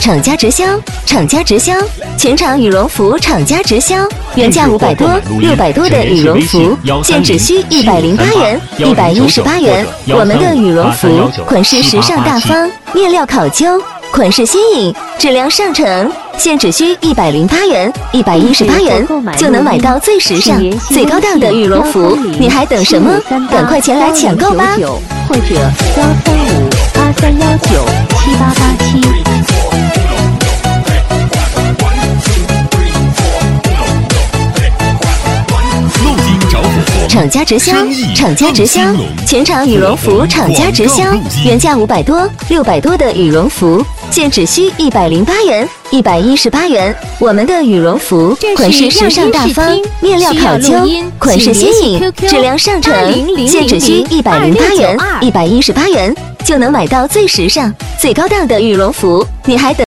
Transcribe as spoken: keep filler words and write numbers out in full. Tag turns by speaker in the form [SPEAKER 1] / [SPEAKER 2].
[SPEAKER 1] 厂家直销，厂家直销，全场羽绒服厂家直销，原价五百多、六百多的羽绒服，现只需一百零八元、一百一十八元。我们的羽绒服款式时尚大方，面料考究，款式新颖，质量上乘，现只需一百零八元、一百一十八元就能买到最时尚、最高档的羽绒服，你还等什么？赶快前来抢购吧！
[SPEAKER 2] 或者幺三五八三幺九七八八七。
[SPEAKER 1] 厂家直销，厂家直销，全场羽绒服厂家直销，原价五百多、六百多的羽绒服，现只需一百零八元、一百一十八元。我们的羽绒服款式时尚大方，面料考究，款式新颖，质量上乘，现只需一百零八元、一百一十八元就能买到最时尚、最高档的羽绒服，你还等